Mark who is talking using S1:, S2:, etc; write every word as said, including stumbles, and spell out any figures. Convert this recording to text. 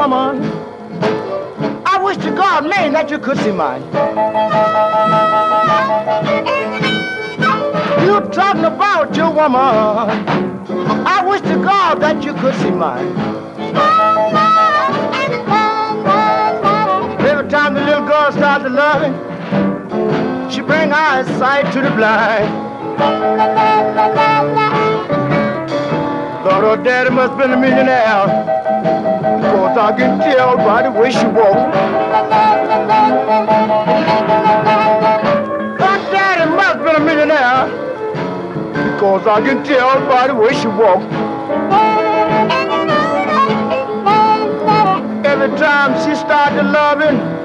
S1: woman. I wish to God, man, that you could see mine. You talking about your woman. I wish to God that you could see mine. Every time the little girl starts to loving, she bring eyesight to the blind. Lord, her daddy must have been a millionaire, because I can tell by the way she walks. Her daddy must have been a millionaire, because I can tell by the way she walks. Every time she started loving,